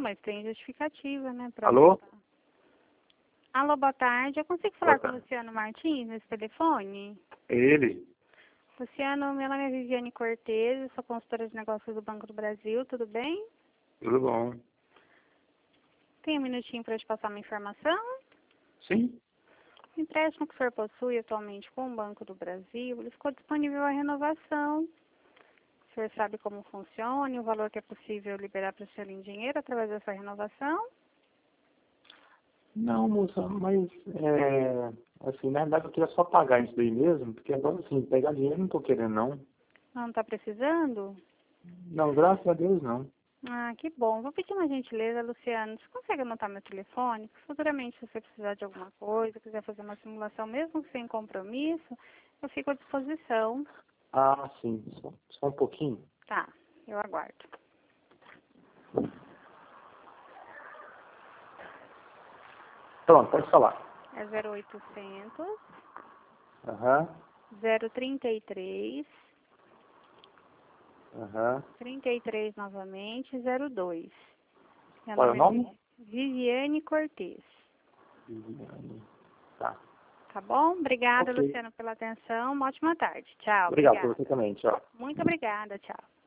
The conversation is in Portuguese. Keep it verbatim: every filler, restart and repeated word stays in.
mas tem justificativa, né? Pra Alô? voltar. Alô, boa tarde. Eu consigo Boa falar com o tarde. Luciano Martins nesse telefone? É ele? Luciano, meu nome é Viviane Cortez, eu sou consultora de negócios do Banco do Brasil, tudo bem? Tudo bom? Tem um minutinho para te passar uma informação? Sim? O empréstimo que o senhor possui atualmente com o Banco do Brasil, ele ficou disponível à renovação. O senhor sabe como funciona e o valor que é possível liberar para o senhor em dinheiro através dessa renovação? Não, moça, mas é, assim, na verdade eu queria só pagar isso daí mesmo, porque agora assim, pegar dinheiro eu não tô querendo não. Não está precisando? Não, graças a Deus não. Ah, que bom. Vou pedir uma gentileza, Luciano. Você consegue anotar meu telefone? Futuramente, se você precisar de alguma coisa, quiser fazer uma simulação, mesmo sem compromisso, eu fico à disposição. Ah, sim, só, só um pouquinho. Tá, eu aguardo. Pronto, pode falar. É zero oitocentos, Aham, zero trinta e três, aham. trinta e três novamente, zero dois. Meu Qual é o nome é nome? Vi- Viviane Cortez. Viviane. Tá. Tá bom? Obrigada, Ok. Luciano, pela atenção. Uma ótima tarde. Tchau, Obrigado por obrigada. você também, tchau. Muito obrigada, tchau.